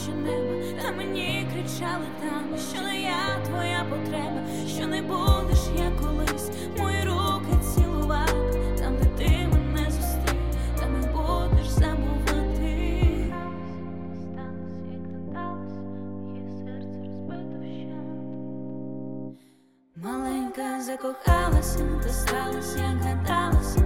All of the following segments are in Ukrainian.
вище неба, та мені кричали там, що не я твоя потреба, що не будеш, як колись, мої руки цілувати, там, де ти мене зустрів, там і будеш забувати. Сталося, як додалось, є серце розбито вщент. Маленька закохалася, та сталося, як гадалося.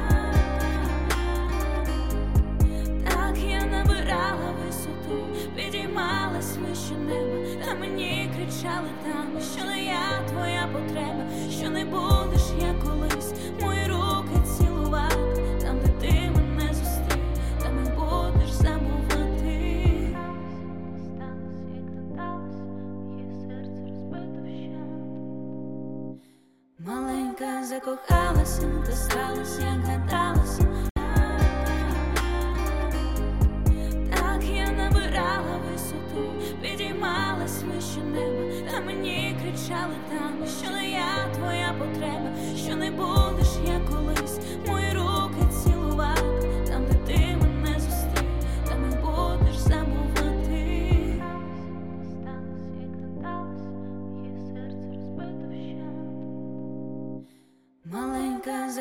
Так я набирала висоту, підіймалась вище неба, та мені кричали там, що не я твоя потреба, що не будеш, як колись, мої руки цілувати, там, де ти мене зустрів, там і будеш забувати. Сталося, як додалось, є серце розбито вщент. Маленька закохалася, та сталося, як гадалося. Так я набирала висоту, підіймалась вище неба, та мені кричали там, що не я твоя потреба, що не буде.